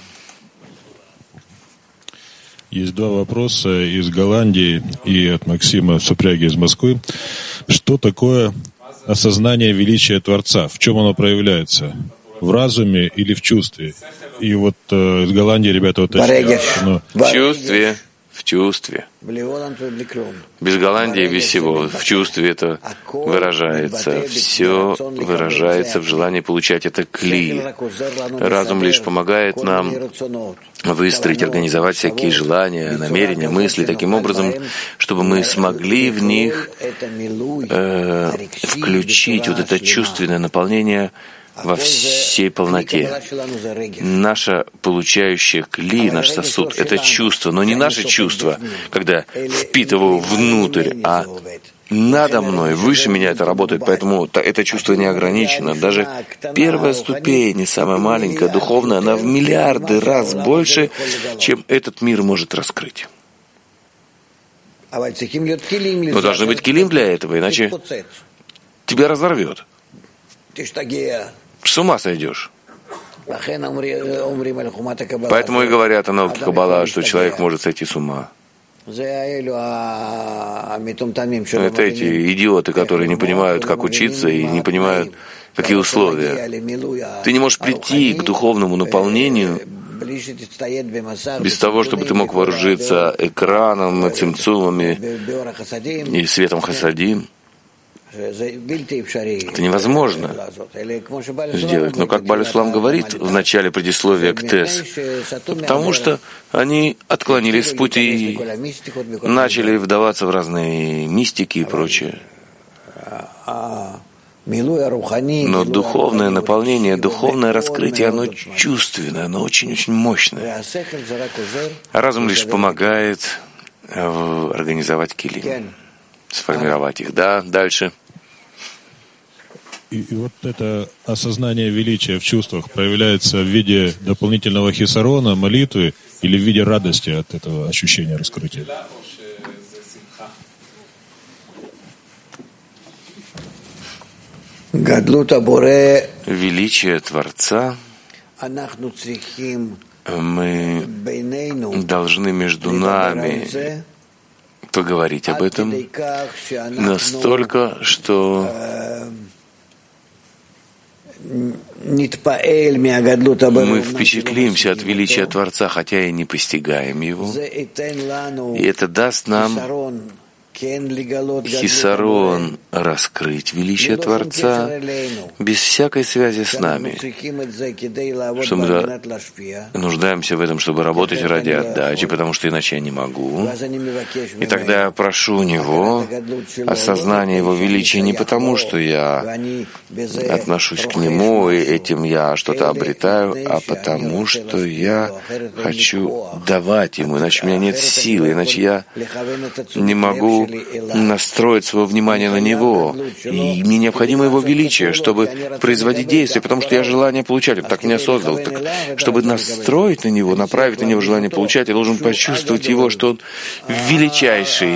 Есть два вопроса из Голландии и от Максима Супряги из Москвы. Что такое осознание величия Творца? В чем оно проявляется? В разуме или в чувстве? И вот из Голландии ребята в чувстве. В чувстве. Без Голландии, без всего. В чувстве это выражается. Все выражается в желании получать это кли. Разум лишь помогает нам выстроить, организовать всякие желания, намерения, мысли таким образом, чтобы мы смогли в них включить вот это чувственное наполнение во всей полноте. Наше получающее кли, наш сосуд — это чувство, но не наше чувство, когда впитываю внутрь, а надо мной, выше меня это работает, поэтому это чувство не ограничено. Даже первая ступень, самая маленькая, духовная, она в миллиарды раз больше, чем этот мир может раскрыть. Но должны быть килим для этого, иначе тебя разорвет. С ума сойдешь. Поэтому и говорят о науке Каббала, что человек может сойти с ума. Это эти идиоты, которые не понимают, как учиться, и не понимают, какие условия. Ты не можешь прийти к духовному наполнению без того, чтобы ты мог вооружиться экраном, цимцумами и светом хасадим. Это невозможно сделать. Но как Бааль Сулам говорит в начале предисловия к ТЭС, потому что они отклонились с пути и начали вдаваться в разные мистики и прочее. Но духовное наполнение, духовное раскрытие, оно чувственное, оно очень-очень мощное. А разум лишь помогает организовать килим, сформировать их. Да, дальше. И вот это осознание величия в чувствах проявляется в виде дополнительного хисарона, молитвы, или в виде радости от этого ощущения раскрытия? Величие Творца мы должны между нами поговорить об этом настолько, что мы впечатлимся от величия Творца, хотя и не постигаем его. И это даст нам хисарон раскрыть величие Творца без всякой связи с нами, что мы нуждаемся в этом, чтобы работать ради отдачи, потому что иначе я не могу. И тогда я прошу у Него осознания Его величия не потому, что я отношусь к Нему, и этим я что-то обретаю, а потому, что я хочу давать Ему, иначе у меня нет силы, иначе я не могу настроить свое внимание на Него. И мне необходимо Его величие, чтобы производить действия, потому что я желание получать. Он так меня создал. Так, чтобы настроить на Него, направить на Него желание получать, я должен почувствовать Его, что Он величайший,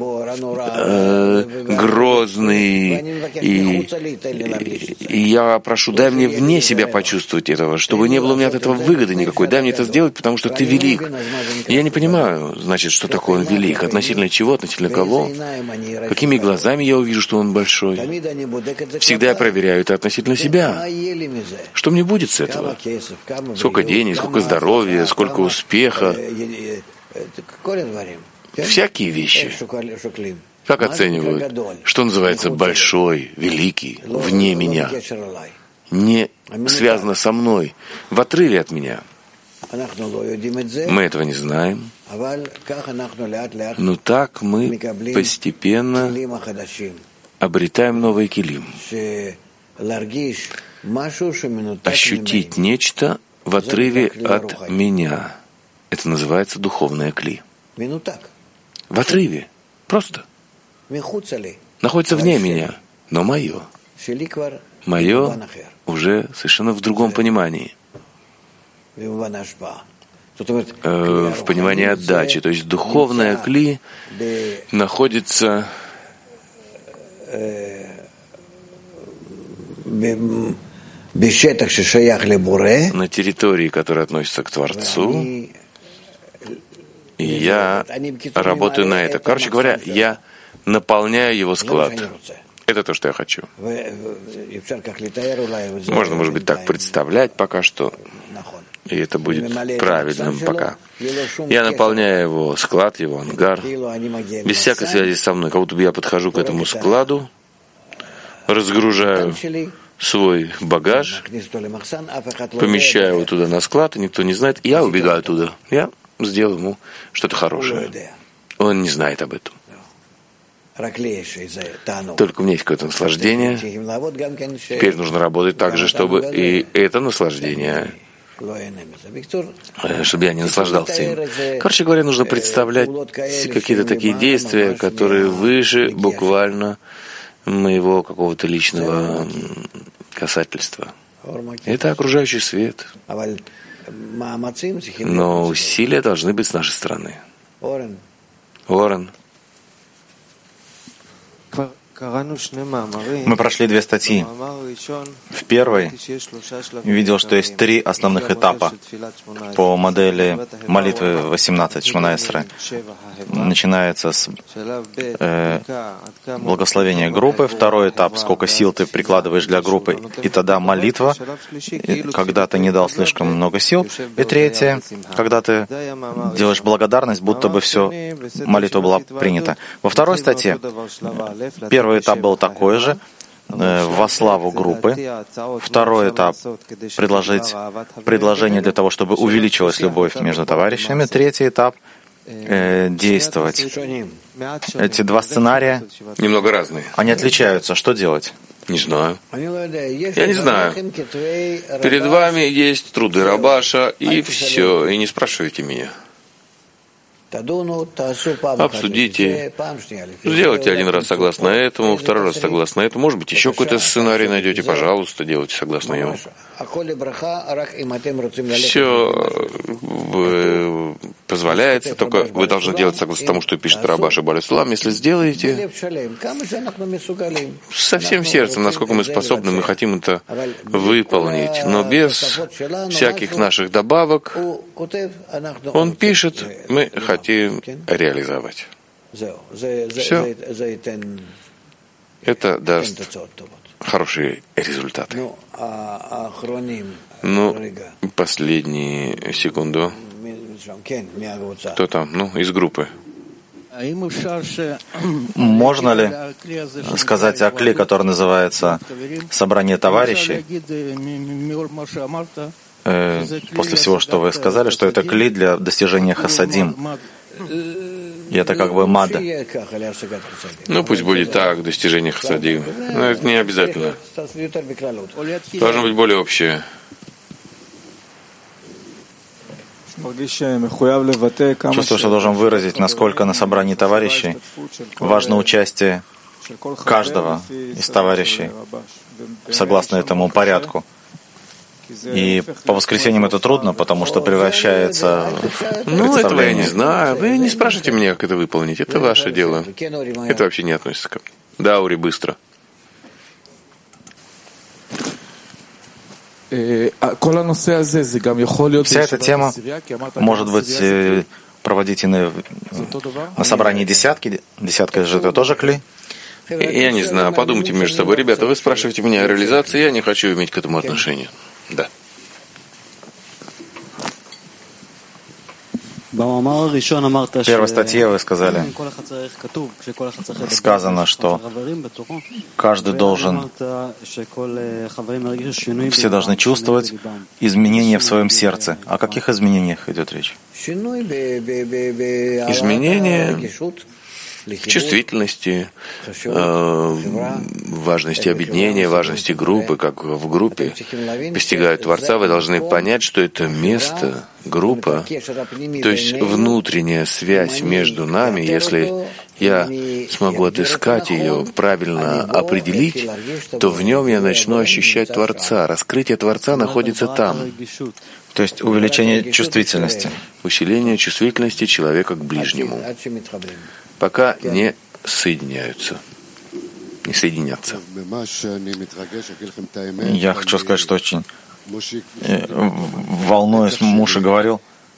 грозный. И я прошу, дай мне вне себя почувствовать этого, чтобы не было у меня от этого выгоды никакой. Дай мне это сделать, потому что Ты велик. И я не понимаю, значит, что такое Он велик, относительно чего, относительно кого. Какими глазами я увижу, что он большой? Всегда я проверяю это относительно себя. Что мне будет с этого? Сколько денег, сколько здоровья, сколько успеха? Всякие вещи. Как оценивают? Что называется большой, великий, вне меня? Не связано со мной, в отрыве от меня. Мы этого не знаем. Но так мы постепенно обретаем новый килим. Ощутить нечто в отрыве от меня. Это называется духовное кли. В отрыве. Просто. Находится вне меня, но мое. Мое уже совершенно в другом понимании. В понимании отдачи. То есть духовное кли находится на территории, которая относится к Творцу, и я работаю на это. Короче говоря, я наполняю его склад. Это то, что я хочу. Можно, может быть, так представлять пока что, и это будет правильным пока. Я наполняю его склад, его ангар, без всякой связи со мной. Как будто бы я подхожу к этому складу, разгружаю свой багаж, помещаю его туда на склад, и никто не знает, и я убегаю туда. Я сделал ему что-то хорошее. Он не знает об этом. Только у меня есть какое-то наслаждение. Теперь нужно работать так же, чтобы и это наслаждение, чтобы я не наслаждался им. Короче говоря, нужно представлять какие-то такие действия, которые выше буквально моего какого-то личного касательства. Это окружающий свет. Но усилия должны быть с нашей стороны. Орен. Мы прошли 2 статьи. В первой видел, что есть 3 основных этапа по модели молитвы 18 Шмона-Эсре. Начинается с благословения группы. Второй этап — сколько сил ты прикладываешь для группы, и тогда молитва, когда ты не дал слишком много сил. И третье, когда ты делаешь благодарность, будто бы все, молитва была принята. Во второй статье первый этап был такой же, во славу группы. Второй этап — предложение для того, чтобы увеличилась любовь между товарищами. Третий этап — действовать. Эти 2 сценария Немного разные. Они отличаются. Что делать? Не знаю. Я не знаю. Перед вами есть труды Рабаша, и все. И не спрашивайте меня. Обсудите, сделайте один раз согласно этому, второй раз согласно этому. Может быть, еще какой-то сценарий найдете, пожалуйста, делайте согласно ему. Все позволяется, только вы должны делать согласно тому, что пишет Рабаш и Баль-Сулам. Если сделаете со всем сердцем, насколько мы способны, мы хотим это выполнить, но без всяких наших добавок. Он пишет, мы хотим реализовать. Все. Это даст хорошие результаты. Последнюю секунду. Кто там? Из группы. Можно ли сказать о кле, который называется «Собрание товарищей», после всего, что вы сказали, что это кли для достижения хасадим? И это как бы мад. Пусть будет так, достижение хасадим. Но это не обязательно. Должно быть более общее. Чувствую, что должен выразить, насколько на собрании товарищей важно участие каждого из товарищей согласно этому порядку. И по воскресеньям это трудно, потому что превращается в представление. Этого я не знаю. Вы не спрашивайте меня, как это выполнить. Это ваше дело. Это вообще не относится ко мне. Да, Ури, быстро. Вся эта тема может быть проводительной на собрании десятки. Десятка же это тоже кли. Я не знаю. Подумайте между собой. Ребята, вы спрашиваете меня о реализации, я не хочу иметь к этому отношения. Да. В первой статье вы сказали, сказано, что каждый должен, все должны чувствовать изменения в своем сердце. О каких изменениях идет речь? Изменения в чувствительности, важности объединения, важности группы, как в группе постигают Творца, вы должны понять, что это место, группа, то есть внутренняя связь между нами, если я смогу отыскать ее, правильно определить, то в нем я начну ощущать Творца. Раскрытие Творца находится там. То есть увеличение чувствительности. Усиление чувствительности человека к ближнему. Пока не соединяются, не соединятся. Я хочу сказать, что очень волнуюсь, Муша говорил,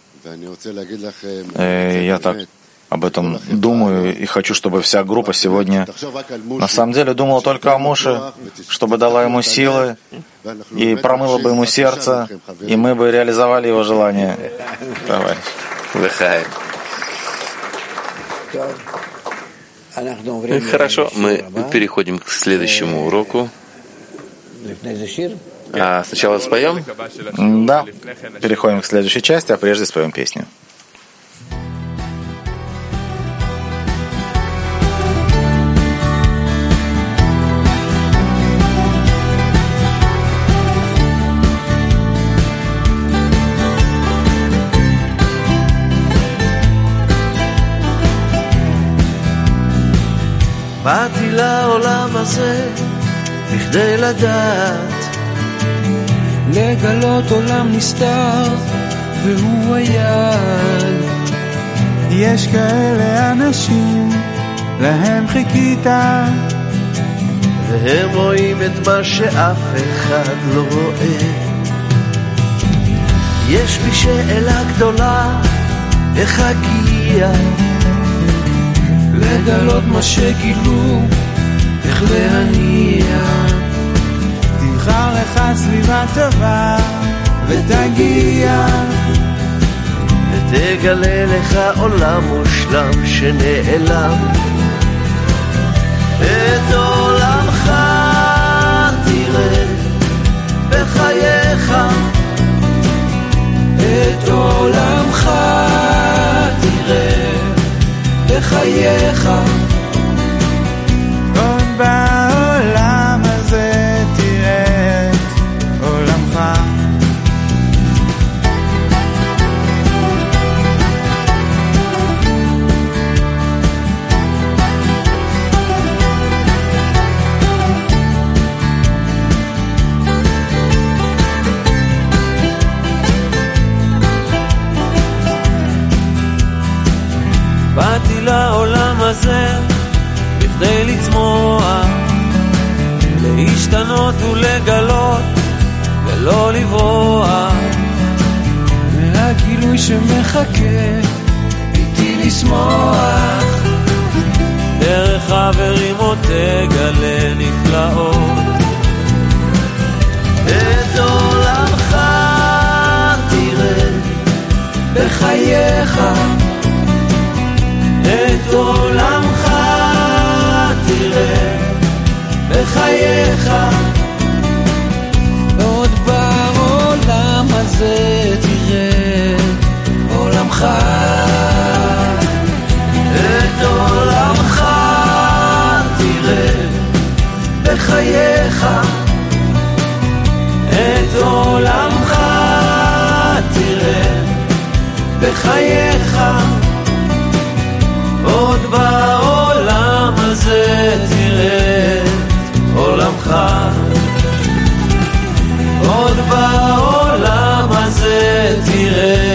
я так об этом думаю и хочу, чтобы вся группа сегодня на самом деле думала только о Муше, чтобы дала ему силы и промыла бы ему сердце, и мы бы реализовали его желание. Давай. Лехай. Хорошо, мы переходим к следующему уроку. А сначала споем? Да, переходим к следующей части, а прежде споем песню. באתי לעולם הזה בכדי לדעת, לגלות עולם נסתר והוא היד. יש כאלה אנשים להם חיכית, והם רואים את מה שאף אחד לא רואה. יש לי שאלה גדולה, איך אגיע לגלות מה שגילו, איך להניע. תבחר לך סביבה טובה ותגיע, ותגלה לך עולם מושלם שנעלם. את עולמך תראה בחייך, את עולמך תראה בחייך. עוד בעולם הזה תראה את עולמך. באתי לעולם הזה בכדי לצמוח, להשתנות ולגלות ולא לברוח, מהגילוי שמחכה איתי לשמוח. דרך חברים עוד תגלה נפלאות. את עולמך תראה בחייך, את עולמך תראה בחייך. עוד בעולם הזה תראה עולמך, את עולמך תראה בחייך. את עולמך תראה בחייך. עוד בעולם הזה תראה עולמך, עוד בעולם הזה תראה